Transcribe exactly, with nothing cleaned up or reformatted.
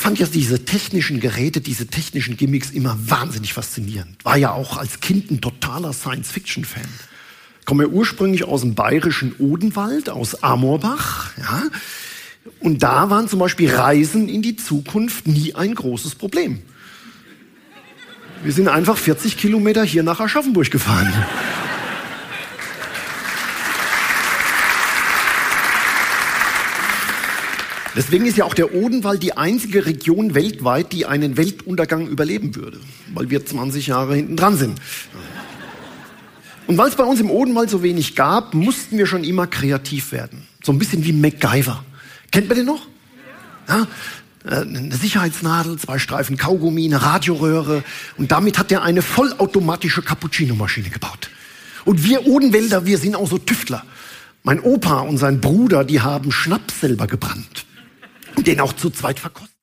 fand ja diese technischen Geräte, diese technischen Gimmicks immer wahnsinnig faszinierend. War ja auch als Kind ein totaler Science-Fiction-Fan. Ich komme ja ursprünglich aus dem bayerischen Odenwald, aus Amorbach. Ja? Und da waren zum Beispiel Reisen in die Zukunft nie ein großes Problem. Wir sind einfach vierzig Kilometer hier nach Aschaffenburg gefahren. Deswegen ist ja auch der Odenwald die einzige Region weltweit, die einen Weltuntergang überleben würde, weil wir zwanzig Jahre hinten dran sind. Und weil es bei uns im Odenwald so wenig gab, mussten wir schon immer kreativ werden. So ein bisschen wie MacGyver. Kennt man den noch? Ja, eine Sicherheitsnadel, zwei Streifen Kaugummi, eine Radioröhre. Und damit hat er eine vollautomatische Cappuccino-Maschine gebaut. Und wir Odenwälder, wir sind auch so Tüftler. Mein Opa und sein Bruder, die haben Schnaps selber gebrannt. Und den auch zu zweit verkostet.